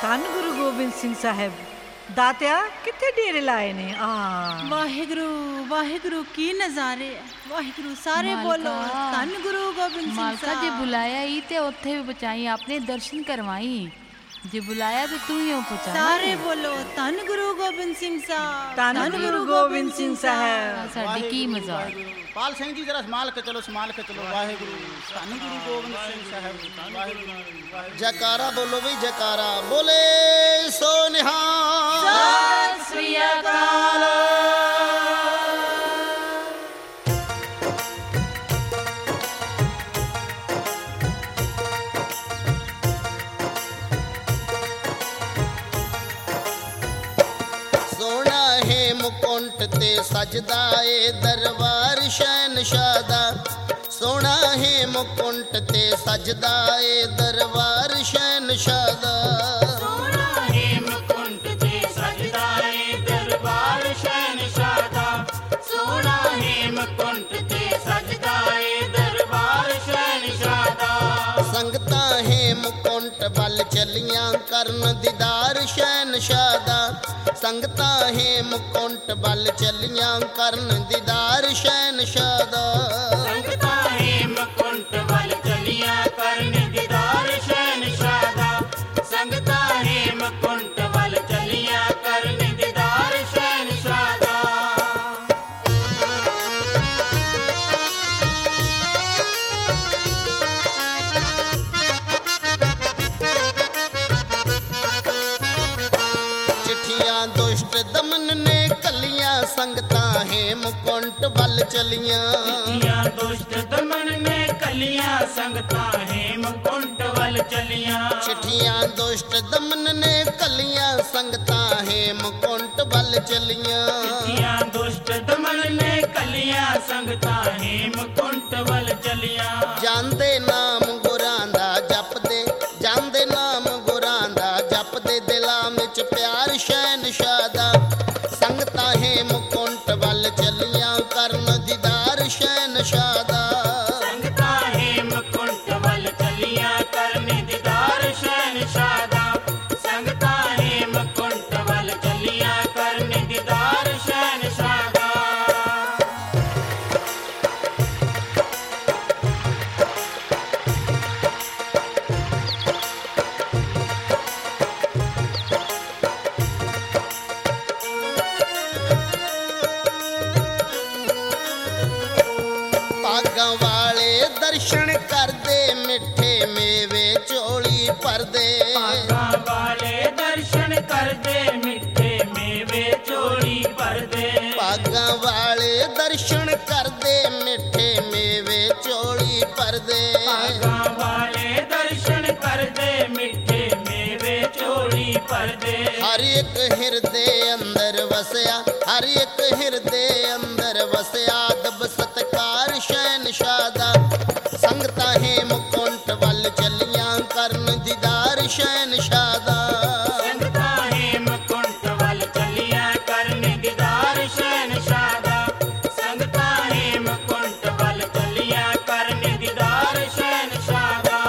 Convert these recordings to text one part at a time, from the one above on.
ਧੰਨ ਗੁਰੂ ਗੋਬਿੰਦ ਸਿੰਘ ਸਾਹਿਬ ਦਾਤਿਆ ਕਿੱਥੇ ਡੇਰੇ ਲਾਏ ਨੇ। ਵਾਹਿਗੁਰੂ ਵਾਹਿਗੁਰੂ ਕੀ ਨਜ਼ਾਰੇ ਹੈ। ਵਾਹਿਗੁਰੂ ਸਾਰੇ ਬੋਲੋ ਧੰਨ ਗੁਰੂ ਗੋਬਿੰਦ ਸਿੰਘ ਮਾਲਕਾ ਸਾਹਿਬ। ਜੇ ਬੁਲਾਇਆ ਹੀ ਤੇ ਉੱਥੇ ਵੀ ਪਹੁੰਚਾਈ, ਆਪਣੇ ਦਰਸ਼ਨ ਕਰਵਾਈ। ਜੇ ਬੁਲਾਇਆ ਤੇ ਤੂੰ ਹੀ ਪਹੁੰਚਾ। ਸਾਰੇ ਬੋਲੋ ਧੰਨ ਗੁਰੂ ਗੋਬਿੰਦ ਸਿੰਘ ਸਾਹਿਬ। ਧੰਨ ਗੁਰੂ ਗੋਬਿੰਦ ਸਿੰਘ ਸਾਹਿਬ। ਸਾਡੀ ਕੀ ਮਜ਼ਾਕ। पाल सिंह जी जरा संभाल के चलो वाहिगुरु धन गुरु गोबिंद सिंह साहब वाहिगुरु। जयकारा बोलो भी जयकारा बोले सो निहाल। सत श्री अकाल। सोना है मुकुंट ते सजदा ए दरबार शहनशाह दा। सोना है मुकुंट ते सजदा ए दरबार शहनशाह दा। सोना है मुकुंट ते सजदा ए दरबार शहनशाह दा। सोना है मुकुंट ते सजदा ए दरबार शहनशाह दा। संगतां है मुकुंट बल चलियां करन दीदार शहनशाह दा। संगतां है मुकुंट बल चलियां करन दीदार शहनशाह दा। संगतां है मुकुंट बल चलियां करन दीदार शहनशाह दा। संगतां है मुकुंट बल चलियां करन दीदार शहनशाह दा। चिट्ठियां दुष्ट दमन ने कलियां संगतां है मुकुंट बल चलियां। चिट्ठियां दुष्ट दमन ने कलियां संगतां है मुकुंट बल चलियां। चिट्ठियां दुष्ट दमन ने कलियां संगतां है मुकुंट बल चलियां। चिट्ठियां दुष्ट दमन ने कलियां संगतां है मुकुंट बल चलियां। ਜਾਂਦੇ ਨਾਮ ਗੁਰਾਂ ਦਾ ਜਪਦੇ ਜਾਂਦੇ ਨਾਮ ਗੁਰਾਂ ਦਾ ਜਪਦੇ ਦਿਲਾਂ ਵਿੱਚ ਪਿਆਰ ਸ਼ਹਿਨशाह ਦਾ। ਸੰਗਤਾਂ ਹੈ ਮੁਕੁੰਟ ਵੱਲ ਚੱਲੀਆਂ ਕਰਨ ਦੀਦਾਰ ਸ਼ਹਿਨशाह ਦਾ। संगतां है मुकुंट बल चलियां करने दीदार शहनशाह दा। संगतां है मुकुंट बल चलियां करने दीदार शहनशाह दा। ਭਾਗਾਂ ਵਾਲੇ ਦਰਸ਼ਨ ਕਰਦੇ ਮਿੱਠੇ ਮੇਵੇ ਝੋਲੀ ਭਰਦੇ। ਭਾਗਾਂ ਵਾਲੇ ਦਰਸ਼ਨ ਕਰਦੇ ਮਿੱਠੇ ਮੇਵੇ ਝੋਲੀ ਭਰਦੇ। ਭਾਗਾਂ ਵਾਲੇ ਦਰਸ਼ਨ ਕਰਦੇ ਮਿੱਠੇ ਮੇਵੇ ਝੋਲੀ ਭਰਦੇ। ਭਾਗਾਂ ਵਾਲੇ ਦਰਸ਼ਨ ਕਰਦੇ ਮਿੱਠੇ ਮੇਵੇ ਝੋਲੀ ਭਰਦੇ। ਹਰ ਇੱਕ ਹਿਰਦੇ ਅੰਦਰ ਵਸਿਆ ਹਰ ਇੱਕ ਹਿਰਦੇ ਅੰਦਰ ਵਸਿਆ ਦਬ ਸਤਕਾਰ ਸ਼ਹਿਨशाह ਦਾ। ਸੰਗਤਾਂ ਹੈ ਮੁਕੁੰਟ ਵੱਲ ਚੱਲੀਆਂ ਕਰਨ ਦੀਦਾਰ ਸ਼ਹਿਨशाह ਦਾ। ਸੰਗਤਾਂ ਹੈ ਮੁਕੁੰਟ ਵੱਲ ਚੱਲੀਆਂ ਕਰਨ ਦੀਦਾਰ ਸ਼ਹਿਨशाह ਦਾ। ਸੰਗਤਾਂ ਹੈ ਮੁਕੁੰਟ ਵੱਲ ਚੱਲੀਆਂ ਕਰਨ ਦੀਦਾਰ ਸ਼ਹਿਨशाह ਦਾ।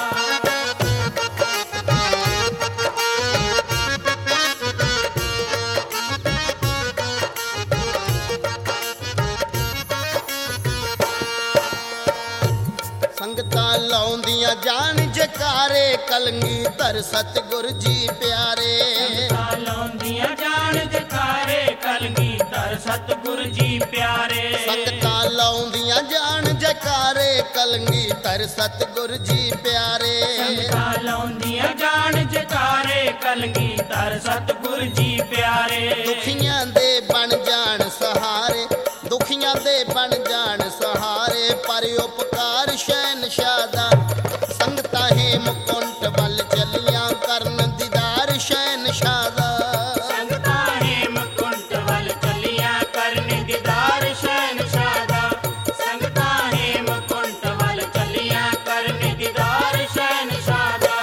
ਸੰਗਤਾਂ ਲਾਉਂਦੀਆਂ ਜਾਣ ਜਕਾਰੇ ਕਲਗੀਧਰ ਸਤਿਗੁਰ ਜੀ ਪਿਆਰੇ। ਸੰਗਤਾਂ ਲਾਉਂਦੀਆਂ ਜਾਣ ਜਕਾਰੇ ਕਲਗੀਧਰ ਸਤਿਗੁਰ ਜੀ ਪਿਆਰੇ। ਸੰਗਤਾਂ ਲਾਉਂਦੀਆਂ ਜਾਣ ਜਕਾਰੇ ਕਲਗੀਧਰ ਸਤਿਗੁਰ ਜੀ ਪਿਆਰੇ। ਸੰਗਤਾਂ ਲਾਉਂਦੀਆਂ ਜਾਣ ਜਕਾਰੇ ਕਲਗੀਧਰ ਸਤਿਗੁਰ ਜੀ ਪਿਆਰੇ। ਦੁਖੀਆਂ ਦੇ ਬਣ ਜਾਣ ਸਹਾਰੇ ਦੁਖੀਆਂ ਦੇ ਬਣ ਜਾਣ ਸਹਾਰੇ ਪਰ ਉਪਕਾਰ ਸ਼ਹਿਨशाह ਦਾ। ਸੰਗਤਾਂ ਹੈ ਮੁਕੁੰਟ ਵੱਲ ਚੱਲੀਆਂ ਕਰਨ ਦੀਦਾਰ ਸ਼ਹਿਨशाह ਦਾ। ਸੰਗਤਾਂ ਹੈ ਮੁਕੁੰਟ ਵੱਲ ਚੱਲੀਆਂ ਕਰਨ ਦੀਦਾਰ ਸ਼ਹਿਨशाह ਦਾ। ਸੰਗਤਾਂ ਹੈ ਮੁਕੁੰਟ ਵੱਲ ਚੱਲੀਆਂ ਕਰਨ ਦੀਦਾਰ ਸ਼ਹਿਨशाह ਦਾ।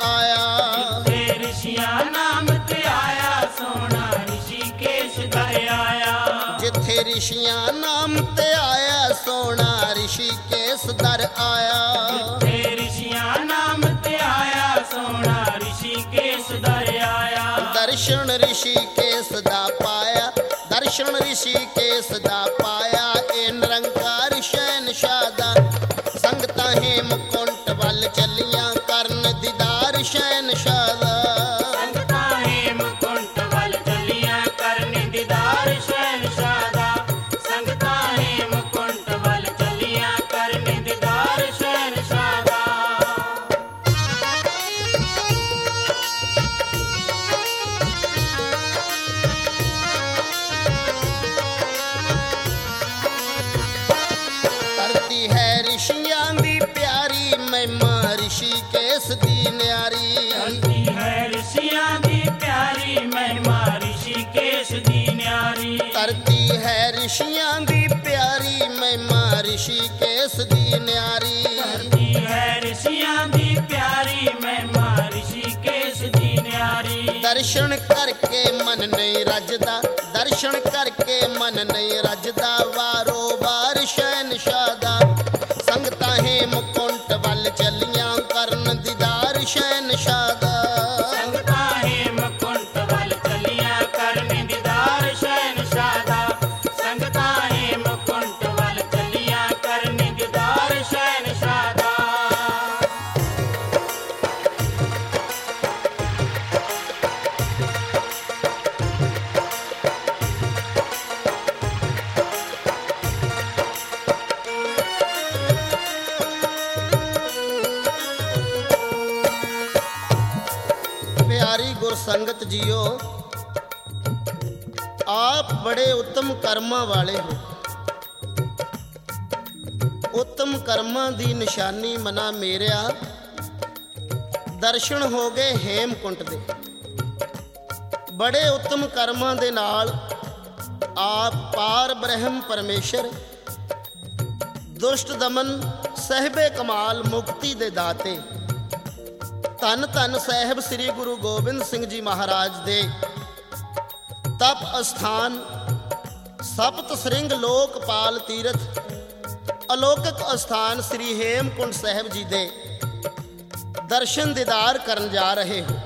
ਆਇਆ। ਜਿੱਥੇ ਰਿਸ਼ੀਆਂ ਨਾਮ ਤੇ ਆਇਆ ਸੋਹਣਾ ਰਿਸ਼ੀਕੇਸ਼ ਦਰ ਆਇਆ। ਜਿੱਥੇ ਰਿਸ਼ੀਆਂ ਨਾਮ ਤੇ ਆਇਆ ਸੋਹਣਾ ਰਿਸ਼ੀਕੇਸ਼ ਦਰ ਆਇਆ। ਜਿੱਥੇ ਰਿਸ਼ੀਆਂ ਨਾਮ ਤੇ ਆਇਆ ਸੋਹਣਾ ਰਿਸ਼ੀਕੇਸ਼ ਦਰ ਆਇਆ। ਦਰਸ਼ਨ ਰਿਸ਼ੀਕੇਸ਼ ਦਾ ਪਾਇਆ, ਦਰਸ਼ਨ ਰਿਸ਼ੀਕੇਸ਼ ਦਾ ਪਾਇਆ। ਇਹ ਨਿਰੰਕਾਰ ਸ਼ਹਿਨਸ਼ਾਹ ਦਾ ਸੰਗਤਾਂ ਹੇਮਕੁੰਟ ਵੱਲ ਚੱਲੀਆਂ ਕਰਨ ਦੀਦਾਰ ਸ਼ਹਿਨਸ਼ਾਹ ਦਾ। ਸੰਗਤਾਂ ਹੇਮਕੁੰਟ ਵੱਲ ਚੱਲੀਆਂ ਕਰਨ ਦੀਦਾਰ ਸ਼ਹਿਨਸ਼ਾਹ ਦਾ। ਸੰਗਤਾਂ ਹੇਮਕੁੰਟ ਵੱਲ ਚੱਲੀਆਂ ਕਰਨ ਦੀਦਾਰ ਸ਼ਹਿਨਸ਼ਾਹ ਦਾ। ਧਰਤੀ ਹੈ ਰਿਸ਼ੀਆਂ ਦੀ ਪਿਆਰੀ, ਮਹਿਮਾ ਰਿਸ਼ੀਕੇਸ਼ ਦੀ ਨਿਆਰੀ। ਧਰਤੀ ਹੈ ਰਿਸ਼ੀਆਂ ਦੀ ਪਿਆਰੀ, ਮਹਿਮਾ ਰਿਸ਼ੀਕੇਸ਼ ਦੀ ਨਿਆਰੀ। ਧਰਤੀ ਹੈ ਰਿਸ਼ੀਆਂ ਦੀ ਪਿਆਰੀ, ਮਹਿਮਾ ਰਿਸ਼ੀਕੇਸ਼ ਦੀ ਨਿਆਰੀ। ਧਰਤੀ ਹੈ ਰਿਸ਼ੀਆਂ ਦੀ ਪਿਆਰੀ, ਮਹਿਮਾ ਰਿਸ਼ੀਕੇਸ਼ ਦੀ ਨਿਆਰੀ। ਦਰਸ਼ਨ ਕਰਕੇ ਮਨ ਨਹੀਂ ਰੱਜਦਾ, ਦਰਸ਼ਨ ਕਰਕੇ ਮਨ ਨਹੀਂ ਰੱਜਦਾ। ਵਾਰੋ ਵਾਰ ਸ਼ਹਿਨਸ਼ਾਹ ਦਾ ਸੰਗਤਾਂ ਹੇਮਕੁੰਟ ਵੱਲ ਚੱਲੀਆਂ ਕਰਨ ਦੀਦਾਰ ਸ਼ਹਿਨਸ਼ਾਹ ਦਾ। ਸੰਗਤਾਂ ਹੇਮਕੁੰਟ ਵੱਲ ਚੱਲੀਆਂ ਕਰਨ ਦੀਦਾਰ ਸ਼ਹਿਨਸ਼ਾਹ ਦਾ। ਸੰਗਤਾਂ ਹੇਮਕੁੰਟ ਵੱਲ ਚੱਲੀਆਂ ਕਰਨ ਦੀਦਾਰ ਸ਼ਹਿਨਸ਼ਾਹ ਦਾ। ਪਿਆਰੀ ਗੁਰਸੰਗਤ ਜੀਓ, ਆਪ ਬੜੇ ਉੱਤਮ ਕਰਮਾਂ ਵਾਲੇ ਹੋ। ਉੱਤਮ ਕਰਮਾਂ ਦੀ ਨਿਸ਼ਾਨੀ ਮਨਾ ਮੇਰਿਆ ਦਰਸ਼ਨ ਹੋ ਗਏ ਹੇਮਕੁੰਟ ਦੇ। ਬੜੇ ਉੱਤਮ ਕਰਮਾਂ ਦੇ ਨਾਲ ਆਪ ਪਾਰ ਬ੍ਰਹਮ ਪਰਮੇਸ਼ਰ ਦੁਸ਼ਟ ਦਮਨ ਸਹਿਬੇ ਕਮਾਲ ਮੁਕਤੀ ਦੇ ਦਾਤੇ ਧੰਨ ਧੰਨ ਸਾਹਿਬ ਸ੍ਰੀ ਗੁਰੂ ਗੋਬਿੰਦ ਸਿੰਘ ਜੀ ਮਹਾਰਾਜ ਦੇ ਤਪ ਅਸਥਾਨ ਸਪਤ ਸ੍ਰਿੰਗ ਲੋਕਪਾਲ ਤੀਰਥ ਅਲੌਕਿਕ ਅਸਥਾਨ ਸ੍ਰੀ ਹੇਮਕੁੰਟ ਸਾਹਿਬ ਜੀ ਦੇ ਦਰਸ਼ਨ ਦੀਦਾਰ ਕਰਨ ਜਾ ਰਹੇ ਹੋ।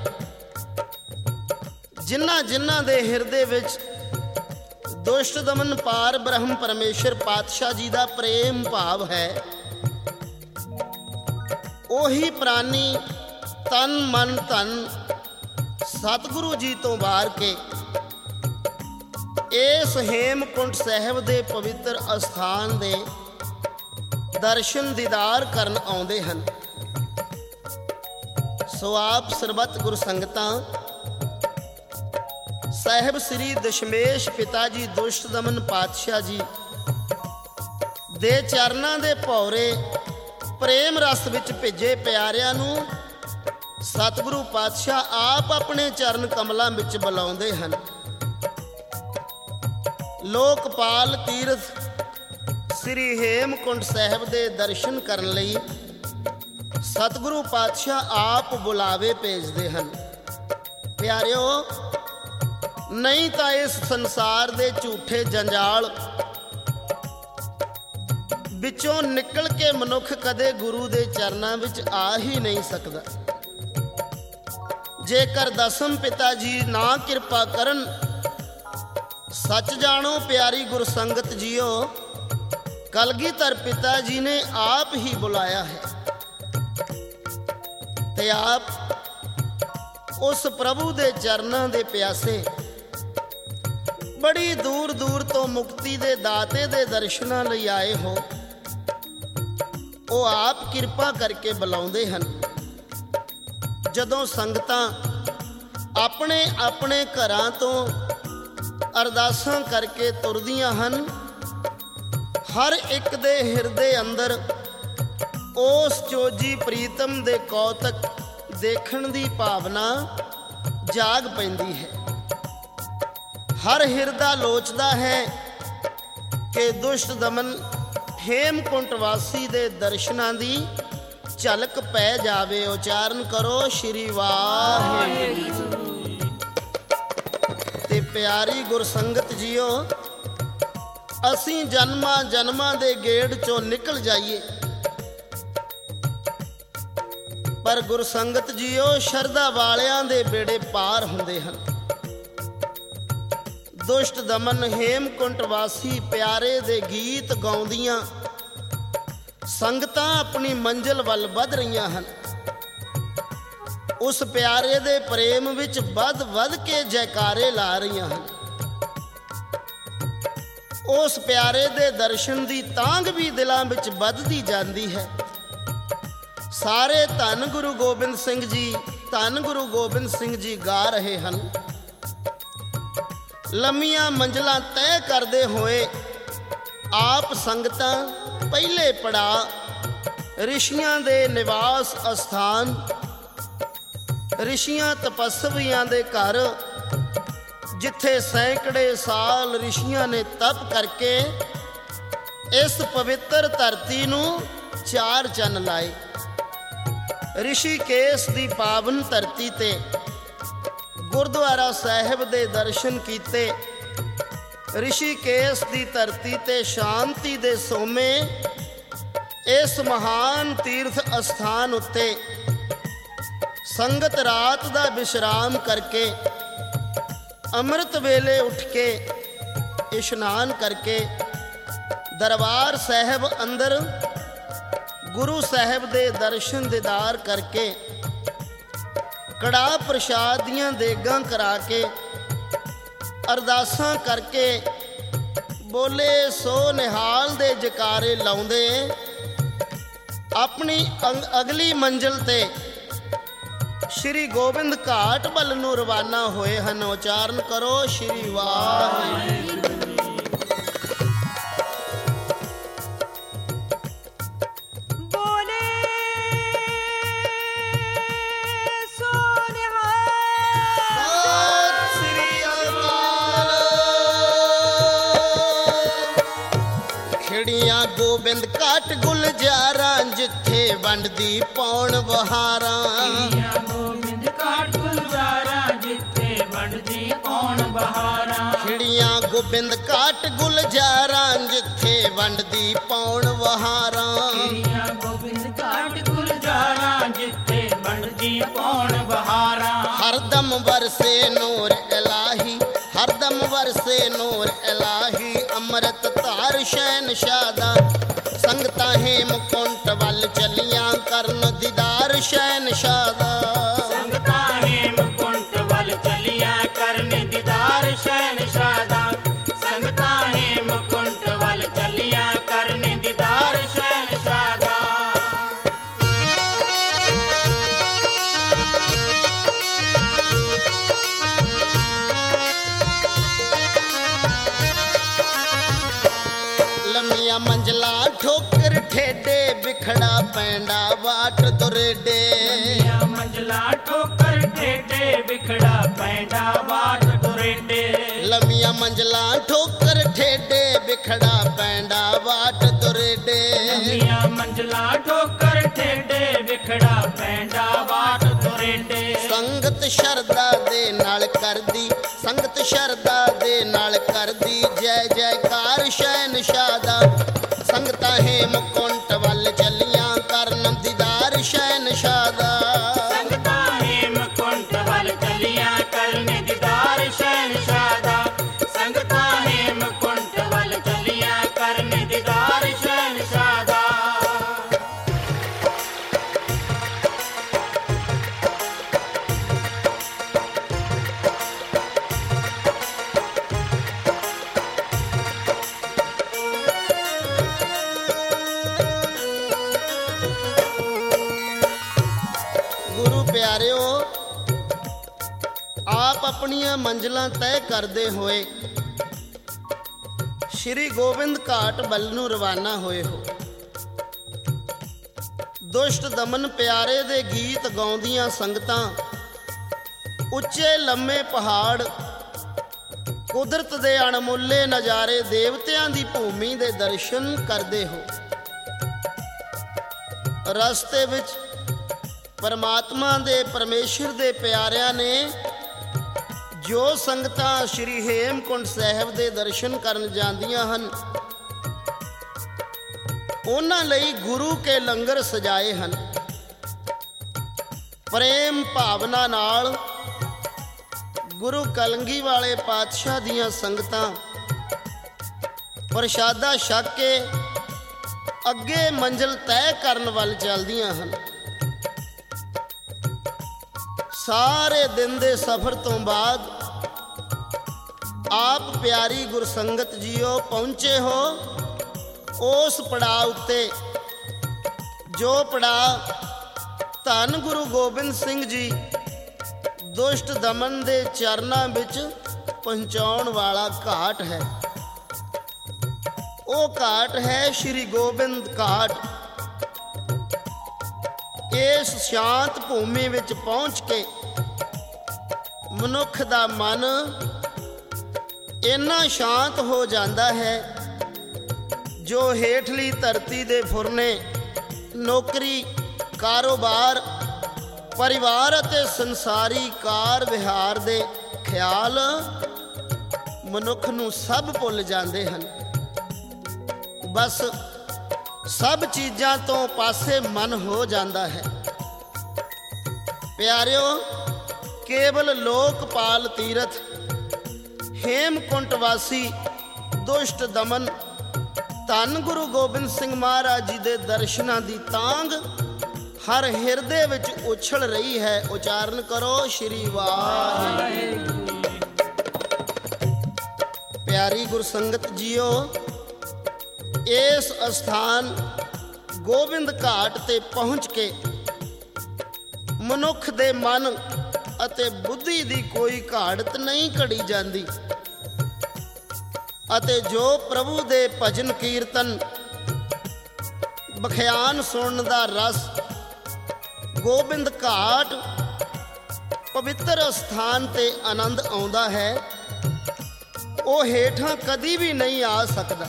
ਜਿਨ੍ਹਾਂ ਜਿਨ੍ਹਾਂ ਦੇ ਹਿਰਦੇ ਵਿੱਚ ਦੁਸ਼ਟ ਦਮਨ ਪਾਰ ਬ੍ਰਹਮ ਪਰਮੇਸ਼ਰ ਪਾਤਸ਼ਾਹ ਜੀ ਦਾ ਪ੍ਰੇਮ ਭਾਵ ਹੈ, ਉਹੀ ਪ੍ਰਾਨੀ ਤਨ ਮਨ ਧਨ ਸਤਿਗੁਰੂ ਜੀ ਤੋਂ ਵਾਰ ਕੇ ਇਸ ਹੇਮਕੁੰਟ ਸਾਹਿਬ ਦੇ ਪਵਿੱਤਰ ਅਸਥਾਨ ਦੇ ਦਰਸ਼ਨ ਦੀਦਾਰ ਕਰਨ ਆਉਂਦੇ ਹਨ। ਸੋ ਆਪ ਸਰਬੱਤ ਗੁਰ ਸੰਗਤਾਂ ਸਾਹਿਬ ਸ੍ਰੀ ਦਸ਼ਮੇਸ਼ ਪਿਤਾ ਜੀ ਦੁਸ਼ਟ ਦਮਨ ਪਾਤਸ਼ਾਹ ਜੀ ਦੇ ਚਰਨਾਂ ਦੇ ਭੌਰੇ ਪ੍ਰੇਮ ਰਸ ਵਿੱਚ ਭਿੱਜੇ ਪਿਆਰਿਆਂ ਨੂੰ ਸਤਿਗੁਰੂ ਪਾਤਸ਼ਾਹ ਆਪ ਆਪਣੇ ਚਰਨ ਕਮਲਾਂ ਵਿੱਚ ਬੁਲਾਉਂਦੇ ਹਨ। ਲੋਕਪਾਲ ਤੀਰਥ ਸ੍ਰੀ ਹੇਮਕੁੰਟ ਸਾਹਿਬ ਦੇ ਦਰਸ਼ਨ ਕਰਨ ਲਈ ਸਤਿਗੁਰੂ ਪਾਤਸ਼ਾਹ ਆਪ ਬੁਲਾਵੇ ਭੇਜਦੇ ਹਨ। ਪਿਆਰਿਓ, ਨਹੀਂ ਤਾਂ ਇਸ ਸੰਸਾਰ ਦੇ ਝੂਠੇ ਜੰਜਾਲ ਵਿੱਚੋਂ ਨਿਕਲ ਕੇ ਮਨੁੱਖ ਕਦੇ ਗੁਰੂ ਦੇ ਚਰਨਾਂ ਵਿੱਚ ਆ ਹੀ ਨਹੀਂ ਸਕਦਾ। ਜੇਕਰ ਦਸਮ ਪਿਤਾ ਜੀ ਨਾ ਕਿਰਪਾ ਕਰਨ, ਸੱਚ ਜਾਣੋ ਪਿਆਰੀ ਗੁਰਸੰਗਤ ਜੀਓ, ਕਲਗੀਧਰ ਪਿਤਾ ਜੀ ਨੇ ਆਪ ਹੀ ਬੁਲਾਇਆ ਹੈ ਤੇ ਆਪ ਉਸ ਪ੍ਰਭੂ ਦੇ ਚਰਨਾਂ ਦੇ ਪਿਆਸੇ ਬੜੀ ਦੂਰ ਦੂਰ ਤੋਂ ਮੁਕਤੀ ਦੇ ਦਾਤੇ ਦੇ ਦਰਸ਼ਨਾਂ ਲਈ ਆਏ ਹੋ। ਉਹ ਆਪ ਕਿਰਪਾ ਕਰਕੇ ਬੁਲਾਉਂਦੇ ਹਨ। ਜਦੋਂ ਸੰਗਤਾਂ ਆਪਣੇ ਆਪਣੇ ਘਰਾਂ ਤੋਂ ਅਰਦਾਸਾਂ ਕਰਕੇ ਤੁਰਦੀਆਂ ਹਨ, ਹਰ ਇੱਕ ਦੇ ਹਿਰਦੇ ਅੰਦਰ ਉਸ ਚੋਜੀ ਪ੍ਰੀਤਮ ਦੇ ਕੌਤਕ ਦੇਖਣ ਦੀ ਭਾਵਨਾ ਜਾਗ ਪੈਂਦੀ ਹੈ। ਹਰ ਹਿਰਦਾ ਲੋਚਦਾ ਹੈ ਕਿ ਦੁਸ਼ਟ ਦਮਨ ਹੇਮਕੁੰਟ ਵਾਸੀ ਦੇ ਦਰਸ਼ਨਾਂ ਦੀ ਝਲਕ ਪੈ ਜਾਵੇ। ਉਚਾਰਨ ਕਰੋ ਸ਼੍ਰੀ ਵਾਹਿਗੁਰੂ। ਤੇ ਪਿਆਰੀ ਗੁਰਸੰਗਤ ਜੀਓ, ਅਸੀਂ ਜਨਮਾਂ ਜਨਮਾਂ ਦੇ ਗੇੜ ਚੋਂ ਨਿਕਲ ਜਾਈਏ, ਪਰ ਗੁਰਸੰਗਤ ਜੀਓ ਸ਼ਰਧਾ ਵਾਲਿਆਂ ਦੇ ਬੇੜੇ ਪਾਰ ਹੁੰਦੇ ਹਨ। ਦੁਸ਼ਟ ਦਮਨ ਹੇਮਕੁੰਟ ਵਾਸੀ ਪਿਆਰੇ ਦੇ ਗੀਤ ਗਾਉਂਦੀਆਂ ਸੰਗਤਾਂ ਆਪਣੀ ਮੰਜ਼ਿਲ ਵੱਲ ਵਧ ਰਹੀਆਂ ਹਨ। ਉਸ ਪਿਆਰੇ ਦੇ ਪ੍ਰੇਮ ਵਿੱਚ ਵੱਧ ਵੱਧ ਕੇ ਜੈਕਾਰੇ ਲਾ ਰਹੀਆਂ ਹਨ। ਉਸ ਪਿਆਰੇ ਦੇ ਦਰਸ਼ਨ ਦੀ ਤਾਂਘ ਵੀ ਦਿਲਾਂ ਵਿੱਚ ਵੱਧਦੀ ਜਾਂਦੀ ਹੈ। ਸਾਰੇ ਧੰਨ ਗੁਰੂ ਗੋਬਿੰਦ ਸਿੰਘ ਜੀ, ਧੰਨ ਗੁਰੂ ਗੋਬਿੰਦ ਸਿੰਘ ਜੀ ਗਾ ਰਹੇ ਹਨ। ਲੰਮੀਆਂ ਮੰਜ਼ਲਾਂ ਤੈਅ ਕਰਦੇ ਹੋਏ ਆਪ ਸੰਗਤਾਂ ਪਹਿਲੇ ਪੜਾਅ ਰਿਸ਼ੀਆਂ ਦੇ ਨਿਵਾਸ ਅਸਥਾਨ, ਰਿਸ਼ੀਆਂ ਤਪਸਵੀਆਂ ਦੇ ਘਰ, ਜਿੱਥੇ ਸੈਂਕੜੇ ਸਾਲ ਰਿਸ਼ੀਆਂ ਨੇ ਤਪ ਕਰਕੇ ਇਸ ਪਵਿੱਤਰ ਧਰਤੀ ਨੂੰ ਚਾਰ ਚੰਨ ਲਾਏ। ਰਿਸ਼ੀਕੇਸ਼ ਦੀ ਪਾਵਨ ਧਰਤੀ ਤੇ ਗੁਰਦੁਆਰਾ ਸਾਹਿਬ ਦੇ ਦਰਸ਼ਨ ਕੀਤੇ। ਰਿਸ਼ੀਕੇਸ਼ ਦੀ ਧਰਤੀ ਤੇ ਸ਼ਾਂਤੀ ਦੇ ਸੋਮੇ ਇਸ ਮਹਾਨ ਤੀਰਥ ਅਸਥਾਨ ਉੱਤੇ ਸੰਗਤ ਰਾਤ ਦਾ ਵਿਸ਼ਰਾਮ ਕਰਕੇ ਅੰਮ੍ਰਿਤ ਵੇਲੇ ਉੱਠ ਕੇ ਇਸ਼ਨਾਨ ਕਰਕੇ ਦਰਬਾਰ ਸਾਹਿਬ ਅੰਦਰ ਗੁਰੂ ਸਾਹਿਬ ਦੇ ਦਰਸ਼ਨ ਦੀਦਾਰ ਕਰਕੇ ਕੜਾਹ ਪ੍ਰਸ਼ਾਦ ਦੀਆਂ ਦੇਗਾਂ ਕਰਾ ਕੇ ਅਰਦਾਸਾਂ ਕਰਕੇ ਬੋਲੇ ਸੋ ਨਿਹਾਲ ਦੇ ਜਕਾਰੇ ਲਾਉਂਦੇ ਆਪਣੀ ਅਗਲੀ ਮੰਜ਼ਿਲ ਤੇ ਸ਼੍ਰੀ ਗੋਬਿੰਦ ਘਾਟ ਵੱਲ ਨੂੰ ਰਵਾਨਾ ਹੋਏ ਹਨ। ਉਚਾਰਨ ਕਰੋ ਸ਼੍ਰੀ ਵਾਹਿਗੁਰੂ। ਗੋਬਿੰਦ ਘਾਟ ਗੁਲਜ਼ਾਰਾਂ ਜਿੱਥੇ ਵੰਡਦੀ ਪੌਣ ਬਹਾਰਾਂ। ਗੋਬਿੰਦ ਘਾਟ ਗੁਲਜ਼ਾਰਾਂ ਜਿੱਥੇ ਵੰਡਦੀ ਪੌਣ ਬਹਾਰਾਂ। ਖਿੜੀਆਂ ਗੋਬਿੰਦ ਘਾਟ ਗੁਲਜ਼ਾਰਾਂ ਜਿੱਥੇ ਵੰਡਦੀ ਪੌਣ ਬਹਾਰਾਂ। ਗੋਬਿੰਦ ਘਾਟ ਗੁਲਜ਼ਾਰਾਂ ਜਿੱਥੇ ਵੰਡਦੀ ਪੌਣ ਬਹਾਰਾਂ। ਹਰਦਮ ਵਰਸੇ ਨੂਰ ਇਲਾਹੀ, ਹਰਦਮ ਵਰਸੇ ਨੂਰ ਇਲਾਹੀ, ਅੰਮ੍ਰਿਤ ਧਾਰ ਸ਼ਹਿਨਸ਼ਾਹ ਦਾ। ਸੰਗਤਾਂ ਹੇਮਕੁੰਟ ਵੱਲ ਚੱਲੀਆਂ ਕਰਨ ਦੀਦਾਰ ਸ਼ਹਿਨਸ਼ਾਹ ਦਾ। ਸੰਗਤਾਂ ਹੇਮਕੁੰਟ ਵੱਲ ਚੱਲੀਆਂ ਕਰਨ ਦੀਦਾਰ ਸ਼ਹਿਨਸ਼ਾਹ ਦਾ। ਸੰਗਤਾਂ ਹੇਮਕੁੰਟ ਵੱਲ ਚੱਲੀਆਂ ਕਰਨ ਦੀਦਾਰ ਸ਼ਹਿਨਸ਼ਾਹ ਦਾ। ਲੰਮੀਆਂ ਮੰਜ਼ਲਾਂ ਠੋਕਰ ਠੇਡੇ ਵਿਖੜਾ ਪੈਂਦਾ ਵਾਟ ਦੁਰੇਡੇ। ਲੰਮੀਆਂ ਮੰਜ਼ਲਾਂ ਠੋਕਰ ਠੇਡੇ ਵਿਖੜਾ ਪੈਂਦਾ ਵਾਟ ਦੁਰੇਡੇ। ਲੰਮੀਆਂ ਮੰਜ਼ਲਾਂ ਠੋਕਰ ਠੇਡੇ ਵਿਖੜਾ ਪੈਂਦਾ ਵਾਟ ਦੁਰੇਡੇ। ਲੰਮੀਆਂ ਮੰਜ਼ਲਾਂ ਠੋਕਰ ਠੇਡੇ ਵਿਖੜਾ ਪੈਂਦਾ ਵਾਟ ਦੁਰੇਡੇ। ਸੰਗਤ ਸ਼ਰਧਾ ਦੇ ਨਾਲ ਕਰਦੀ, ਸੰਗਤ ਸ਼ਰਧਾ ਦੇ ਨਾਲ ਕਰਦੀ ਜੈ ਜੈਕਾਰ ਸ਼ਹਿਨਸ਼ਾਹ ਦਾ। ਸੰਗਤਾਂ ਹੇਮਕੁੰਟ ਵੱਲ ਚੱਲੀਆਂ ਕਰਨ ਦੀਦਾਰ ਸ਼ਹਿਨਸ਼ਾਹ ਦਾ। ਸੰਗਤਾਂ ਹੇਮਕੁੰਟ ਵੱਲ ਚੱਲੀਆਂ ਕਰਨ ਦੀਦਾਰ ਸ਼ਹਿਨਸ਼ਾਹ ਦਾ। ਸੰਗਤਾਂ ਹੇਮਕੁੰਟ ਵੱਲ ਚੱਲੀਆਂ ਕਰਨ ਦੀਦਾਰ ਸ਼ਹਿਨਸ਼ਾਹ ਦਾ। ਪਿਆਰਿਓ, ਆਪ ਆਪਣੀਆਂ ਮੰਜ਼ਿਲਾਂ ਤੈਅ ਕਰਦੇ ਹੋਏ ਸ਼੍ਰੀ ਗੋਬਿੰਦ ਘਾਟ ਵੱਲ ਨੂੰ ਰਵਾਨਾ ਹੋਏ ਹੋ। ਦੁਸ਼ਟ ਦਮਨ ਪਿਆਰੇ ਦੇ ਗੀਤ ਗਾਉਂਦੀਆਂ ਸੰਗਤਾਂ ਉੱਚੇ ਲੰਮੇ ਪਹਾੜ, ਕੁਦਰਤ ਦੇ ਅਣਮੁੱਲੇ ਨਜ਼ਾਰੇ, ਦੇਵਤਿਆਂ ਦੀ ਭੂਮੀ ਦੇ ਦਰਸ਼ਨ ਕਰਦੇ ਹੋ। ਰਸਤੇ ਵਿੱਚ ਪਰਮਾਤਮਾ ਦੇ ਪਰਮੇਸ਼ਰ ਦੇ ਪਿਆਰਿਆਂ ਨੇ ਜੋ ਸੰਗਤਾਂ ਸ਼੍ਰੀ ਹੇਮਕੁੰਟ ਸਾਹਿਬ ਦੇ ਦਰਸ਼ਨ ਕਰਨ ਜਾਂਦੀਆਂ ਹਨ ਉਹਨਾਂ ਲਈ ਗੁਰੂ ਕੇ ਲੰਗਰ ਸਜਾਏ ਹਨ। ਪ੍ਰੇਮ ਭਾਵਨਾ ਨਾਲ ਗੁਰੂ ਕਲਗੀ ਵਾਲੇ ਪਾਤਸ਼ਾਹ ਦੀਆਂ ਸੰਗਤਾਂ ਪ੍ਰਸ਼ਾਦਾ ਛਕ ਕੇ ਅੱਗੇ ਮੰਜ਼ਿਲ ਤੈਅ ਕਰਨ ਵੱਲ ਚੱਲਦੀਆਂ ਹਨ। ਸਾਰੇ ਦਿਨ ਦੇ ਸਫ਼ਰ ਤੋਂ ਬਾਅਦ ਆਪ ਪਿਆਰੀ ਗੁਰਸੰਗਤ ਜੀਓ ਪਹੁੰਚੇ ਹੋ ਉਸ ਪੜਾਅ ਉੱਤੇ ਜੋ ਪੜਾਅ ਧੰਨ ਗੁਰੂ ਗੋਬਿੰਦ ਸਿੰਘ ਜੀ ਦੁਸ਼ਟ ਦਮਨ ਦੇ ਚਰਨਾਂ ਵਿੱਚ ਪਹੁੰਚਾਉਣ ਵਾਲਾ ਘਾਟ ਹੈ। ਉਹ ਘਾਟ ਹੈ ਸ਼੍ਰੀ ਗੋਬਿੰਦ ਘਾਟ। ਇਸ ਸ਼ਾਂਤ ਭੂਮੀ ਵਿੱਚ ਪਹੁੰਚ ਕੇ ਮਨੁੱਖ ਦਾ ਮਨ ਇੰਨਾ ਸ਼ਾਂਤ ਹੋ ਜਾਂਦਾ ਹੈ ਜੋ ਹੇਠਲੀ ਧਰਤੀ ਦੇ ਫੁਰਨੇ ਨੌਕਰੀ ਕਾਰੋਬਾਰ ਪਰਿਵਾਰ ਅਤੇ ਸੰਸਾਰੀ ਕਾਰ ਵਿਹਾਰ ਦੇ ਖਿਆਲ ਮਨੁੱਖ ਨੂੰ ਸਭ ਭੁੱਲ ਜਾਂਦੇ ਹਨ। ਬਸ ਸਭ ਚੀਜ਼ਾਂ ਤੋਂ ਪਾਸੇ ਮਨ ਹੋ ਜਾਂਦਾ ਹੈ। ਪਿਆਰਿਓ, ਕੇਵਲ ਲੋਕਪਾਲ ਤੀਰਥ ਹੇਮਕੁੰਟ ਵਾਸੀ ਦੁਸ਼ਟ ਦਮਨ ਧੰਨ ਗੁਰੂ ਗੋਬਿੰਦ ਸਿੰਘ ਮਹਾਰਾਜ ਜੀ ਦੇ ਦਰਸ਼ਨਾਂ ਦੀ ਤਾਂਘ ਹਰ ਹਿਰਦੇ ਵਿੱਚ ਉਛਲ ਰਹੀ ਹੈ। ਉਚਾਰਨ ਕਰੋ ਸ਼੍ਰੀ ਵਾਹਿਗੁਰੂ। ਪਿਆਰੀ ਗੁਰਸੰਗਤ ਜੀਓ, ਇਸ ਅਸਥਾਨ ਗੋਬਿੰਦ ਘਾਟ ਤੇ ਪਹੁੰਚ ਕੇ ਮਨੁੱਖ ਦੇ ਮਨ ਅਤੇ ਬੁੱਧੀ ਦੀ ਕੋਈ ਘਾੜਤ ਨਹੀਂ ਘੜੀ ਜਾਂਦੀ ਅਤੇ ਜੋ ਪ੍ਰਭੂ ਦੇ ਭਜਨ ਕੀਰਤਨ ਬਖਿਆਨ ਸੁਣਨ ਦਾ ਰਸ ਗੋਬਿੰਦ ਘਾਟ ਪਵਿੱਤਰ ਅਸਥਾਨ ਤੇ ਆਨੰਦ ਆਉਂਦਾ ਹੈ, ਉਹ ਹੇਠਾਂ ਕਦੀ ਵੀ ਨਹੀਂ ਆ ਸਕਦਾ।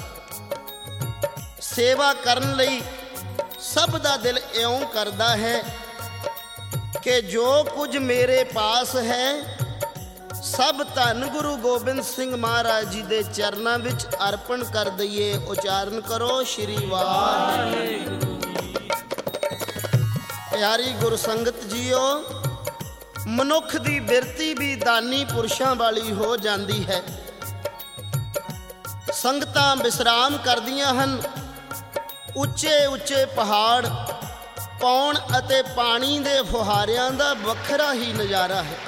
ਸੇਵਾ ਕਰਨ ਲਈ ਸਭ ਦਾ ਦਿਲ ਇਉਂ ਕਰਦਾ ਹੈ ਕਿ ਜੋ ਕੁਝ ਮੇਰੇ ਪਾਸ ਹੈ ਸਭ ਧੰਨ ਗੁਰੂ ਗੋਬਿੰਦ ਸਿੰਘ ਮਹਾਰਾਜ ਜੀ ਦੇ ਚਰਨਾਂ ਵਿੱਚ ਅਰਪਣ ਕਰ ਦਈਏ। ਉਚਾਰਨ ਕਰੋ ਸ਼੍ਰੀ ਵਾਹਿਗੁਰੂ। ਪਿਆਰੀ ਗੁਰਸੰਗਤ ਜੀਓ, ਮਨੁੱਖ ਦੀ ਬਿਰਤੀ ਵੀ ਦਾਨੀ ਪੁਰਸ਼ਾਂ ਵਾਲੀ ਹੋ ਜਾਂਦੀ ਹੈ। ਸੰਗਤਾਂ ਵਿਸਰਾਮ ਕਰਦੀਆਂ ਹਨ। ਉੱਚੇ ਉੱਚੇ ਪਹਾੜ, ਪੌਣ ਅਤੇ ਪਾਣੀ ਦੇ ਫੁਹਾਰਿਆਂ ਦਾ ਵੱਖਰਾ ਹੀ ਨਜ਼ਾਰਾ ਹੈ।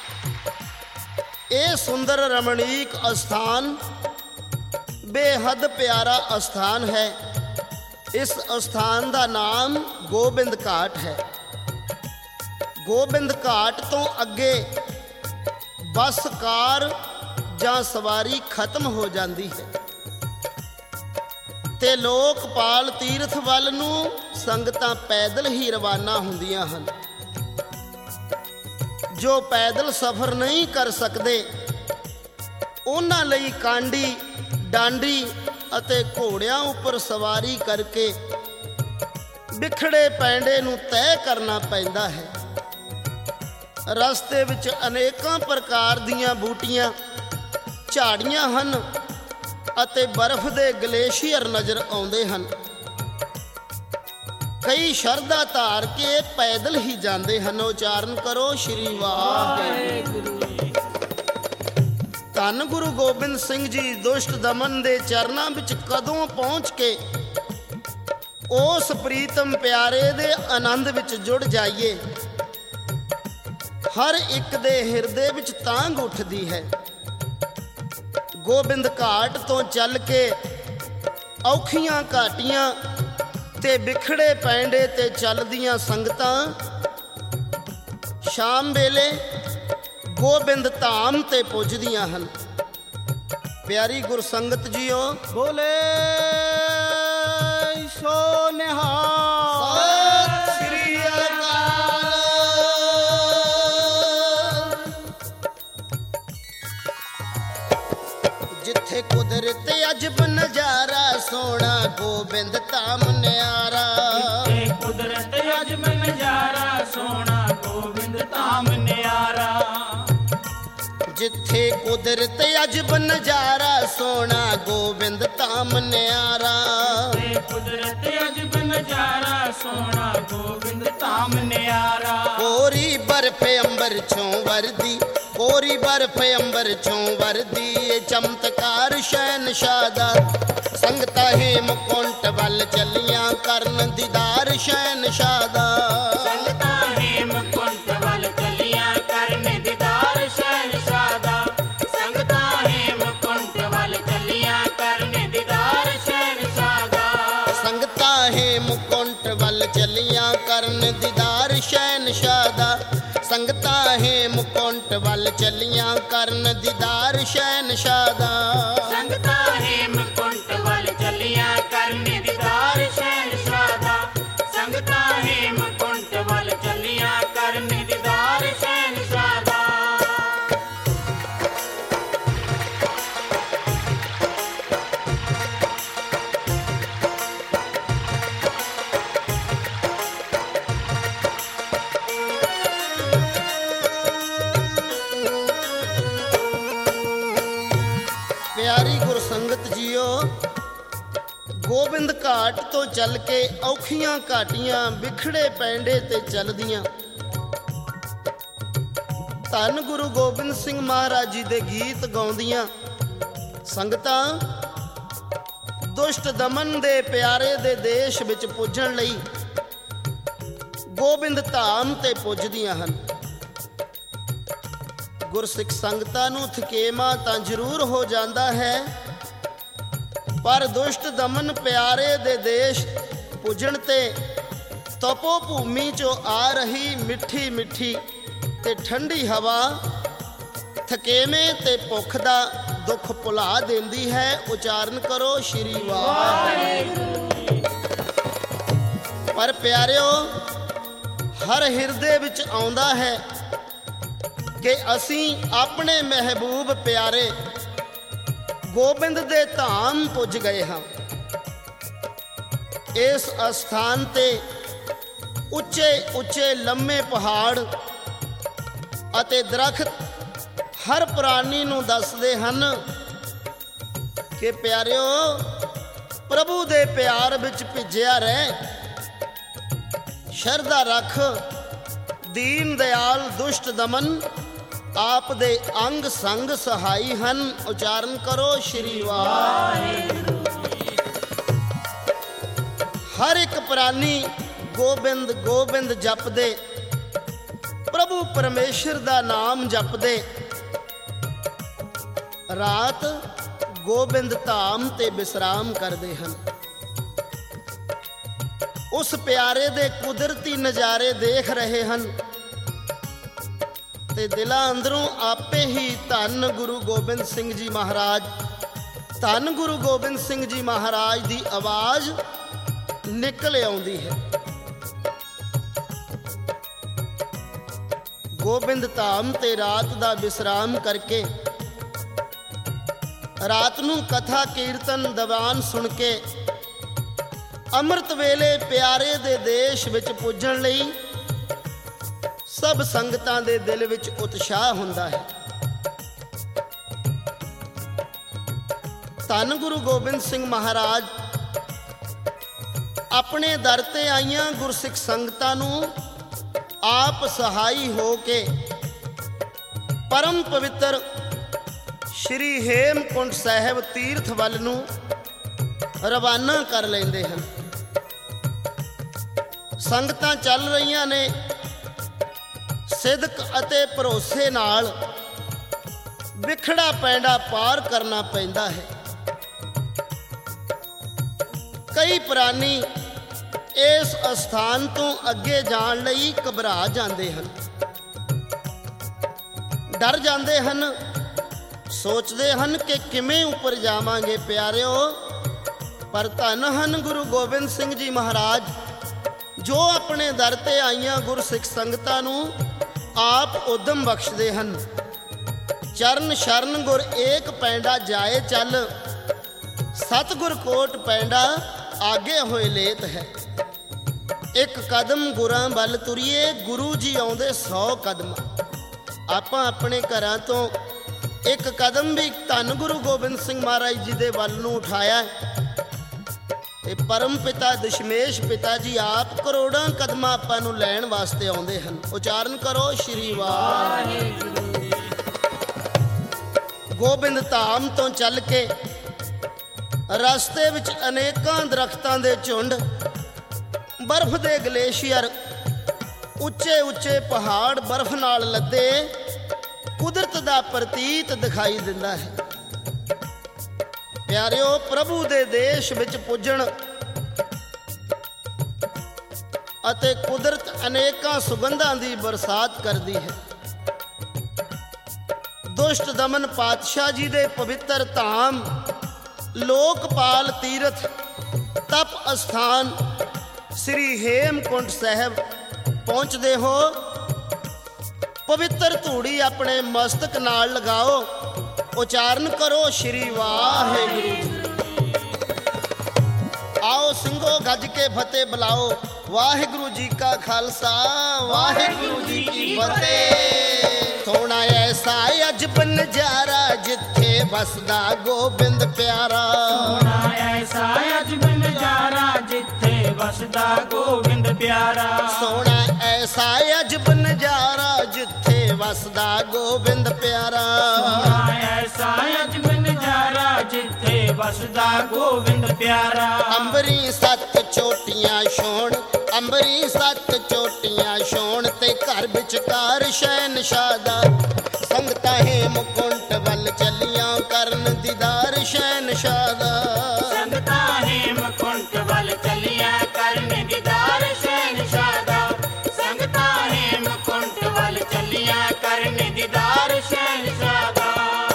ਇਹ ਸੁੰਦਰ ਰਮਣੀਕ ਅਸਥਾਨ ਬੇਹੱਦ ਪਿਆਰਾ ਅਸਥਾਨ ਹੈ। ਇਸ ਅਸਥਾਨ ਦਾ ਨਾਮ ਗੋਬਿੰਦ ਘਾਟ ਹੈ। ਗੋਬਿੰਦ ਘਾਟ ਤੋਂ ਅੱਗੇ ਬੱਸ ਕਾਰ ਜਾਂ ਸਵਾਰੀ ਖਤਮ ਹੋ ਜਾਂਦੀ ਹੈ ਤੇ ਲੋਕਪਾਲ ਤੀਰਥ ਵੱਲ ਨੂੰ ਸੰਗਤਾਂ ਪੈਦਲ ਹੀ ਰਵਾਨਾ ਹੁੰਦੀਆਂ ਹਨ। ਜੋ ਪੈਦਲ ਸਫ਼ਰ ਨਹੀਂ ਕਰ ਸਕਦੇ ਉਹਨਾਂ ਲਈ ਕਾਂਡੀ, ਡਾਂਡੀ ਅਤੇ ਘੋੜਿਆਂ ਉੱਪਰ ਸਵਾਰੀ ਕਰਕੇ ਵਿਖੜੇ ਪੈਂਡੇ ਨੂੰ ਤੈਅ ਕਰਨਾ ਪੈਂਦਾ ਹੈ। ਰਸਤੇ ਵਿੱਚ ਅਨੇਕਾਂ ਪ੍ਰਕਾਰ ਦੀਆਂ ਬੂਟੀਆਂ, ਝਾੜੀਆਂ ਹਨ ਅਤੇ ਬਰਫ਼ ਦੇ ਗਲੇਸ਼ੀਅਰ ਨਜ਼ਰ ਆਉਂਦੇ ਹਨ। ਕਈ ਸ਼ਰਧਾ ਧਾਰ ਕੇ ਪੈਦਲ ਹੀ ਜਾਂਦੇ ਹਨ। ਉਚਾਰਨ ਕਰੋ ਸ਼੍ਰੀ ਵਾਹਿਗੁਰੂ। ਧੰਨ ਗੁਰੂ ਗੋਬਿੰਦ ਸਿੰਘ ਜੀ ਦੁਸ਼ਟ ਦਮਨ ਦੇ ਚਰਨਾਂ ਵਿੱਚ ਕਦੋਂ ਪਹੁੰਚ ਕੇ ਉਸ ਪ੍ਰੀਤਮ ਪਿਆਰੇ ਦੇ ਆਨੰਦ ਵਿੱਚ ਜੁੜ ਜਾਈਏ, ਹਰ ਇੱਕ ਦੇ ਹਿਰਦੇ ਵਿੱਚ ਤਾਂਘ ਉੱਠਦੀ ਹੈ। ਗੋਬਿੰਦ ਘਾਟ ਤੋਂ ਚੱਲ ਕੇ ਔਖੀਆਂ ਘਾਟੀਆਂ ਤੇ ਵਿਖੜੇ ਪੈਂਡੇ ਤੇ ਚੱਲਦੀਆਂ ਸੰਗਤਾਂ ਸ਼ਾਮ ਵੇਲੇ ਗੋਬਿੰਦ ਧਾਮ ਤੇ ਪੁੱਜਦੀਆਂ ਹਨ। ਪਿਆਰੀ ਗੁਰਸੰਗਤ ਜੀਓ, ਬੋਲੇ ਸੋ ਨਿਹਾਲ। ਸਤਿ ਸ੍ਰੀ ਅਕਾਲ। ਜਿੱਥੇ ਕੁਦਰਤ ਅਜਬ ਨਜ਼ਾਰਾ ਸੋਹਣਾ ਗੋਬਿੰਦ ਧਾਮ ਨਿਆਰਾ। ਜਿੱਥੇ ਕੁਦਰਤ ਅਜਬ ਨਜ਼ਾਰਾ ਸੋਹਣਾ ਗੋਬਿੰਦ ਧਾਮ ਨਿਆਰਾ। ਜਿੱਥੇ ਕੁਦਰਤ ਅਜਬ ਨਜ਼ਾਰਾ ਸੋਹਣਾ ਗੋਬਿੰਦ ਧਾਮ ਨਿਆਰਾ। ਜਿੱਥੇ ਕੁਦਰਤ ਅਜਬ ਨਜ਼ਾਰਾ ਸੋਹਣਾ ਗੋਬਿੰਦ ਧਾਮ ਨਿਆਰਾ। ਕੋਰੀ ਬਰਫ਼ ਅੰਬਰ ਚੋਂ ਵਰਦੀ, ਕੋਰੀ ਬਰਫ਼ ਅੰਬਰ ਚੋਂ ਵਰਦੀ, ਇਹ ਚਮਤਕਾਰ ਸ਼ਹਿਨਸ਼ਾਹ ਦਾ। ਸੰਗਤਾਂ ਹੇਮਕੁੰਟ ਵੱਲ ਚੱਲੀਆਂ ਕਰਨ ਦੀਦਾਰ ਸ਼ਹਿਨਸ਼ਾਹ ਦਾ। ਸੰਗਤਾਂ ਹੇਮਕੁੰਟ ਵੱਲ ਚੱਲੀਆਂ ਕਰਨ ਦੀਦਾਰ ਸ਼ਹਿਨਸ਼ਾਹ ਦਾ। ਸੰਗਤਾਂ ਹੇਮਕੁੰਟ ਵੱਲ ਚੱਲੀਆਂ ਕਰਨ ਦੀਦਾਰ ਸ਼ਹਿਨਸ਼ਾਹ ਦਾ। ਸੰਗਤਾਂ ਹੇਮਕੁੰਟ ਵੱਲ ਚੱਲੀਆਂ ਕਰਨ ਦੀਦਾਰ ਸ਼ਹਿਨਸ਼ਾਹ ਦਾ। ਸੰਗਤਾਂ ਹੇਮਕੁੰਟ ਵੱਲ ਚੱਲੀਆਂ ਕਰਨ ਦੀਦਾਰ ਸ਼ਹਿਨਸ਼ਾਹ ਦਾ। ਸੰਗਤਾਂ ਹੇਮਕੁੰਟ ਵੱਲ ਚੱਲੀਆਂ ਕਰਨ ਦੀਦਾਰ ਸ਼ਹਿਨਸ਼ਾਹ ਦਾ। ਸੰਗਤਾਂ ਹੇਮਕੁੰਟ ਵੱਲ ਚੱਲੀਆਂ ਕਰਨ ਦੀਦਾਰ ਸ਼ਹਿਨਸ਼ਾਹ ਦਾ। ਪਿਆਰੀ ਗੁਰਸੰਗਤ ਜੀਓ, ਗੋਬਿੰਦ ਘਾਟ ਤੋਂ ਚੱਲ ਕੇ ਔਖੀਆਂ ਘਾਟੀਆਂ ਵਿਖੜੇ ਪੈਂਡੇ ਤੇ ਚੱਲਦੀਆਂ ਧੰਨ ਗੁਰੂ ਗੋਬਿੰਦ ਸਿੰਘ ਮਹਾਰਾਜ ਜੀ ਦੇ ਗੀਤ ਗਾਉਂਦੀਆਂ ਸੰਗਤਾਂ ਦੁਸ਼ਟ ਦਮਨ ਦੇ ਪਿਆਰੇ ਦੇ ਦੇਸ਼ ਵਿੱਚ ਪੁੱਜਣ ਲਈ ਗੋਬਿੰਦ ਧਾਮ ਤੇ ਪੁੱਜਦੀਆਂ ਹਨ। ਗੁਰਸਿੱਖ ਸੰਗਤਾਂ ਨੂੰ ਥਕੇਮਾ ਤਾਂ ਜ਼ਰੂਰ ਹੋ ਜਾਂਦਾ ਹੈ, ਪਰ ਦੁਸ਼ਟ ਦਮਨ ਪਿਆਰੇ ਦੇ ਦੇਸ਼ ਪੁੱਜਣ ਤੇ ਤਪੋ ਭੂਮੀ ਚੋਂ ਆ ਰਹੀ ਮਿੱਠੀ ਮਿੱਠੀ ਤੇ ਠੰਡੀ ਹਵਾ ਥਕੇਵੇਂ ਤੇ ਭੁੱਖ ਦਾ ਦੁੱਖ ਭੁਲਾ ਦਿੰਦੀ ਹੈ। ਉਚਾਰਨ ਕਰੋ ਸ਼੍ਰੀ ਵਾਹਿਗੁਰੂ। ਪਰ ਪਿਆਰਿਓ, ਹਰ ਹਿਰਦੇ ਵਿੱਚ ਆਉਂਦਾ ਹੈ ਕਿ ਅਸੀਂ ਆਪਣੇ ਮਹਿਬੂਬ ਪਿਆਰੇ ਗੋਬਿੰਦ ਦੇ ਧਾਮ ਪੁੱਜ ਗਏ ਹਾਂ। ਇਸ ਅਸਥਾਨ ਤੇ ਉੱਚੇ ਉੱਚੇ ਲੰਮੇ ਪਹਾੜ ਅਤੇ ਦਰਖਤ ਹਰ ਪ੍ਰਾਣੀ ਨੂੰ ਦੱਸਦੇ ਹਨ ਕਿ ਪਿਆਰਿਓ, ਪ੍ਰਭੂ ਦੇ ਪਿਆਰ ਵਿੱਚ ਭਿੱਜਿਆ ਰਹਿ, ਸ਼ਰਧਾ ਰੱਖ। ਦੀਨ ਦਿਆਲ ਦੁਸ਼ਟ ਦਮਨ ਆਪ ਦੇ ਅੰਗ ਸੰਗ ਸਹਾਈ ਹਨ। ਉਚਾਰਨ ਕਰੋ ਸ਼੍ਰੀ ਵਾਹਿਗੁਰੂ। ਹਰ ਇੱਕ ਪ੍ਰਾਨੀ ਗੋਬਿੰਦ ਗੋਬਿੰਦ ਜਪਦੇ, ਪ੍ਰਭੂ ਪਰਮੇਸ਼ਰ ਦਾ ਨਾਮ ਜਪਦੇ ਰਾਤ ਗੋਬਿੰਦ ਧਾਮ ਤੇ ਵਿਸਰਾਮ ਕਰਦੇ ਹਨ। ਉਸ ਪਿਆਰੇ ਦੇ ਕੁਦਰਤੀ ਨਜ਼ਾਰੇ ਦੇਖ ਰਹੇ ਹਨ ਤੇ ਦਿਲਾਂ ਅੰਦਰੋਂ ਆਪੇ ਹੀ ਧੰਨ ਗੁਰੂ ਗੋਬਿੰਦ ਸਿੰਘ ਜੀ ਮਹਾਰਾਜ, ਧੰਨ ਗੁਰੂ ਗੋਬਿੰਦ ਸਿੰਘ ਜੀ ਮਹਾਰਾਜ ਦੀ ਆਵਾਜ਼ ਨਿਕਲ ਆਉਂਦੀ ਹੈ। ਗੋਬਿੰਦ ਧਾਮ ਤੇ ਰਾਤ ਦਾ ਵਿਸਰਾਮ ਕਰਕੇ ਰਾਤ ਨੂੰ ਕਥਾ ਕੀਰਤਨ ਦੀਵਾਨ ਸੁਣ ਕੇ ਅੰਮ੍ਰਿਤ ਵੇਲੇ ਪਿਆਰੇ ਦੇ ਦੇਸ਼ ਵਿੱਚ ਪੁੱਜਣ ਲਈ ਸਭ ਸੰਗਤਾਂ ਦੇ ਦਿਲ ਵਿੱਚ ਉਤਸ਼ਾਹ ਹੁੰਦਾ ਹੈ। ਧੰਨ ਗੁਰੂ ਗੋਬਿੰਦ ਸਿੰਘ ਮਹਾਰਾਜ ਆਪਣੇ ਦਰ ਤੇ ਆਈਆਂ ਗੁਰਸਿੱਖ ਸੰਗਤਾਂ ਨੂੰ ਆਪ ਸਹਾਈ ਹੋ ਕੇ ਪਰਮ ਪਵਿੱਤਰ ਸ਼੍ਰੀ ਹੇਮਕੁੰਟ ਸਾਹਿਬ ਤੀਰਥ ਵੱਲ ਨੂੰ ਰਵਾਨਾ ਕਰ ਲੈਂਦੇ ਹਨ। ਸੰਗਤਾਂ ਚੱਲ ਰਹੀਆਂ ਨੇ ਸਿਦਕ ਅਤੇ ਭਰੋਸੇ ਨਾਲ। ਵਿਖੜਾ ਪੈਂਡਾ ਪਾਰ ਕਰਨਾ ਪੈਂਦਾ ਹੈ। ਕਈ ਪ੍ਰਾਨੀ ਇਸ ਅਸਥਾਨ ਤੋਂ ਅੱਗੇ ਜਾਣ ਲਈ ਘਬਰਾ ਜਾਂਦੇ ਹਨ, ਡਰ ਜਾਂਦੇ ਹਨ, ਸੋਚਦੇ ਹਨ ਕਿ ਕਿਵੇਂ ਉੱਪਰ ਜਾਵਾਂਗੇ। ਪਿਆਰਿਓ, ਪਰ ਧੰਨ ਹਨ ਗੁਰੂ ਗੋਬਿੰਦ ਸਿੰਘ ਜੀ ਮਹਾਰਾਜ, ਜੋ ਆਪਣੇ ਦਰ ਤੇ ਆਈਆਂ ਗੁਰਸਿੱਖ ਸੰਗਤਾਂ ਨੂੰ ਆਪ ਉਦਮ ਬਖਸ਼ਦੇ ਹਨ। ਚਰਨ ਸ਼ਰਨ ਗੁਰ ਏਕ ਪੈਂਡਾ ਜਾਏ ਚੱਲ, ਸਤਿਗੁਰ ਕੋਟ ਪੈਂਡਾ ਆਗੇ ਹੋਏ ਲੇਤ ਹੈ। ਇੱਕ ਕਦਮ ਗੁਰਾਂ ਵੱਲ ਤੁਰੀਏ, ਗੁਰੂ ਜੀ ਆਉਂਦੇ 100 ਕਦਮ। ਆਪਾਂ ਆਪਣੇ ਘਰਾਂ ਤੋਂ ਇੱਕ ਕਦਮ ਵੀ ਧੰਨ ਗੁਰੂ ਗੋਬਿੰਦ ਸਿੰਘ ਮਹਾਰਾਜ ਜੀ ਦੇ ਵੱਲ ਨੂੰ ਉਠਾਇਆ ਤੇ ਪਰਮ ਪਿਤਾ ਦਸ਼ਮੇਸ਼ ਪਿਤਾ ਜੀ ਆਪ ਕਰੋੜਾਂ ਕਦਮਾਂ ਆਪਾਂ ਨੂੰ ਲੈਣ ਵਾਸਤੇ ਆਉਂਦੇ ਹਨ। ਉਚਾਰਨ ਕਰੋ ਸ਼੍ਰੀ ਵਾਹਿਗੁਰੂ। ਗੋਬਿੰਦ ਧਾਮ ਤੋਂ ਚੱਲ ਕੇ ਰਸਤੇ ਵਿੱਚ ਅਨੇਕਾਂ ਦਰਖਤਾਂ ਦੇ ਝੁੰਡ, ਬਰਫ਼ ਦੇ ਗਲੇਸ਼ੀਅਰ, ਉੱਚੇ ਉੱਚੇ ਪਹਾੜ ਬਰਫ਼ ਨਾਲ ਲੱਦੇ, ਕੁਦਰਤ ਦਾ ਪ੍ਰਤੀਤ ਦਿਖਾਈ ਦਿੰਦਾ ਹੈ। ਪਿਆਰਿਓ, ਪ੍ਰਭੂ ਦੇ ਦੇਸ਼ ਵਿੱਚ ਪੁੱਜਣ ਅਤੇ ਕੁਦਰਤ ਅਨੇਕਾਂ ਸੁਗੰਧਾਂ ਦੀ ਬਰਸਾਤ ਕਰਦੀ ਹੈ। ਦੁਸ਼ਟ ਦਮਨ ਪਾਤਸ਼ਾਹ ਜੀ ਦੇ ਪਵਿੱਤਰ ਧਾਮ ਲੋਕਪਾਲ ਤੀਰਥ ਤਪ ਅਸਥਾਨ ਸ੍ਰੀ ਹੇਮਕੁੰਟ ਸਾਹਿਬ ਪਹੁੰਚਦੇ ਹੋ। ਪਵਿੱਤਰ ਧੂੜੀ ਆਪਣੇ ਮਸਤਕ ਨਾਲ ਲਗਾਓ। ਉਚਾਰਨ ਕਰੋ ਸ਼੍ਰੀ ਵਾਹਿਗੁਰੂ। ਆਓ ਸਿੰਘੋ ਗੱਜ ਕੇ ਫਤਿਹ ਬੁਲਾਓ। ਵਾਹਿਗੁਰੂ ਜੀ ਕਾ ਖਾਲਸਾ, ਵਾਹਿਗੁਰੂ ਜੀ ਕੀ ਫਤਿਹ। ਸੋਹਣਾ ਐਸਾ ਅਜਬ ਨਜ਼ਾਰਾ, ਜਿੱਥੇ ਵਸਦਾ ਗੋਬਿੰਦ ਪਿਆਰਾ। ਸੋਹਣਾ ਐਸਾ ਅਜਬ ਨਜ਼ਾਰਾ, ਜਿੱਥੇ ਵਸਦਾ ਗੋਬਿੰਦ ਪਿਆਰਾ। ਸੋਹਣਾ ਐਸਾ ਅਜਬ ਨਜ਼ਾਰਾ, ਜਿੱਥੇ ਵਸਦਾ ਗੋਬਿੰਦ ਪਿਆਰਾ। ਸੋਹਣਾ ਐਸਾ ਅਜਬ ਨਜ਼ਾਰਾ, ਜਿੱਥੇ ਵਸਦਾ ਗੋਬਿੰਦ ਪਿਆਰਾ। ਅੰਬਰੀ ਸੱਤ ਚੋਟੀਆਂ ਛੋਣ, ਅੰਬਰੀ ਸੱਤ ਚੋਟੀਆਂ ਛੋਣ, ਤੇ ਘਰ ਵਿਚਕਾਰ ਸ਼ਹਿਨਸ਼ਾਹ ਦਾ। ਸੰਗਤਾਂ ਹੇਮਕੁੰਟ ਵੱਲ ਚੱਲੀਆਂ, ਕਰਨ ਦੀਦਾਰ ਸ਼ਹਿਨਸ਼ਾਹ ਦਾ। ਸੰਗਤਾਂ ਹੇਮਕੁੰਟ ਵੱਲ ਚੱਲੀਆਂ, ਕਰਨ ਦੀਦਾਰ ਸ਼ਹਿਨਸ਼ਾਹ ਦਾ। ਸੰਗਤਾਂ ਹੇਮਕੁੰਟ ਵੱਲ ਚੱਲੀਆਂ, ਕਰਨ ਦੀਦਾਰ ਸ਼ਹਿਨਸ਼ਾਹ ਦਾ।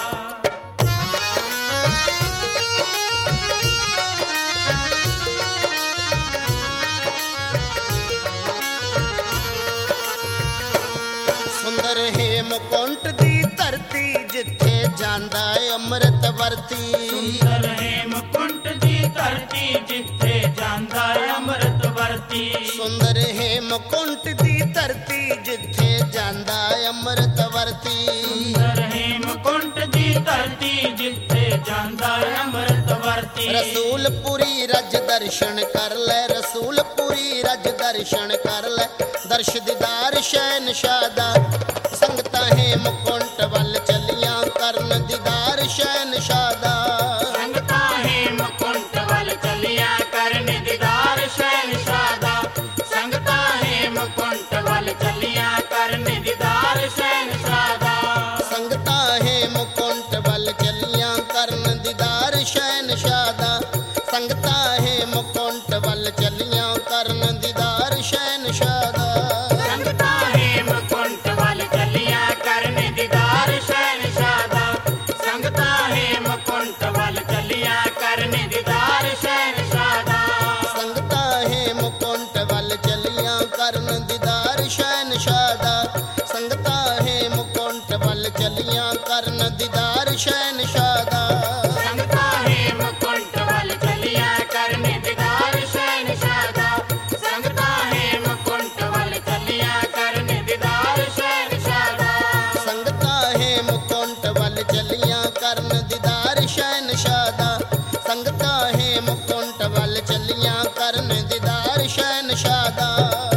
ਸੁੰਦਰ ਹੇਮਕੁੰਟ ਦੀ ਧਰਤੀ, ਜਿੱਥੇ ਜਾਂਦਾ ਅੰਮ੍ਰਿਤ ਵਰਤੀ। ਸੁੰਦਰ ਹੇਮਕੁੰਟ ਦੀ ਧਰਤੀ, ਜਿੱਥੇ ਜਾਂਦਾ ਅੰਮ੍ਰਿਤ ਵਰਤੀ। ਸੁੰਦਰ ਹੇਮਕੁੰਟ ਦੀ ਧਰਤੀ, ਜਿੱਥੇ ਜਾਂਦਾ ਅੰਮ੍ਰਿਤ ਵਰਤੀ। ਸੁੰਦਰ ਹੇਮਕੁੰਟ ਦੀ ਧਰਤੀ, ਜਿੱਥੇ ਜਾਂਦਾ ਅੰਮ੍ਰਿਤ ਵਰਤੀ। ਰਸੂਲਪੁਰੀ ਰਜ ਦਰਸ਼ਨ ਕਰ ਲੈ, ਰਸੂਲਪੁਰੀ ਰਜ ਦਰਸ਼ਨ ਕਰ ਲੈ, ਦਰਸ਼ ਦੀਦਾਰ ਸ਼ਹਿਨਸ਼ਾਹ ਦਾ। ਸੰਗਤਾਂ ਹੇਮਕੁੰਟ ਵੱਲ ਚੱਲੀਆਂ, ਕਰਨ ਦੀਦਾਰ ਸ਼ਹਿਨਸ਼ਾਹ ਦਾ। ਸੰਗਤਾਂ ਹੇਮਕੁੰਟ ਵੱਲ ਚੱਲੀਆਂ, ਕਰਨ ਦੀਦਾਰ ਸ਼ਹਿਨਸ਼ਾਹ ਦਾ। ਸੰਗਤਾਂ ਹੇਮਕੁੰਟ ਵੱਲ ਚੱਲੀਆਂ, ਕਰਨ ਦੀਦਾਰ ਸ਼ਹਿਨਸ਼ਾਹ ਦਾ। ਸੰਗਤਾਂ ਹੇਮਕੁੰਟ ਵੱਲ ਚੱਲੀਆਂ, ਕਰਨ ਦੀਦਾਰ ਸ਼ਹਿਨਸ਼ਾਹ ਦਾ। ਸੰਗਤਾਂ ਹੇਮਕੁੰਟ ਵੱਲ ਚੱਲੀਆਂ, ਕਰਨ ਦੀਦਾਰ ਸ਼ਹਿਨਸ਼ਾਹ ਦਾ। ਸੰਗਤਾਂ ਹੇਮਕੁੰਟ ਵੱਲ ਚੱਲੀਆਂ, ਕਰਨ ਦੀਦਾਰ ਸ਼ਹਿਨਸ਼ਾਹ ਦਾ। ਸੰਗਤਾਂ ਹੇਮਕੁੰਟ ਵੱਲ ਚੱਲੀਆਂ, ਕਰਨ ਦੀਦਾਰ ਸ਼ਹਿਨਸ਼ਾਹ ਦਾ। ਸੰਗਤਾਂ ਹੇਮਕੁੰਟ ਵੱਲ ਚੱਲੀਆਂ, ਕਰਨ ਦੀਦਾਰ ਸ਼ਹਿਨਸ਼ਾਹ ਦਾ। ਸੰਗਤਾਂ ਹੇਮਕੁੰਟ ਵੱਲ ਚੱਲੀਆਂ, ਕਰਨ ਦੀਦਾਰ ਸ਼ਹਿਨਸ਼ਾਹ ਦਾ। ਸੰਗਤਾਂ ਹੇਮਕੁੰਟ ਵੱਲ ਚੱਲੀਆਂ, ਕਰਨ ਦੀਦਾਰ ਸ਼ਹਿਨਸ਼ਾਹ ਦਾ। ਸੰਗਤਾਂ ਹੇਮਕੁੰਟ ਵੱਲ ਚੱਲੀਆਂ, ਕਰਨ ਦੀਦਾਰ ਸ਼ਹਿਨਸ਼ਾਹ ਦਾ। ਸੰਗਤਾਂ ਹੇਮਕੁੰਟ ਵੱਲ ਚੱਲੀਆਂ, ਕਰਨ ਦੀਦਾਰ ਸ਼ਹਿਨਸ਼ਾਹ ਦਾ। ਸੰਗਤਾਂ ਹੇਮਕੁੰਟ ਵੱਲ ਚੱਲੀਆਂ, ਕਰਨ ਦੀਦਾਰ ਸ਼ਹਿਨਸ਼ਾਹ ਦਾ।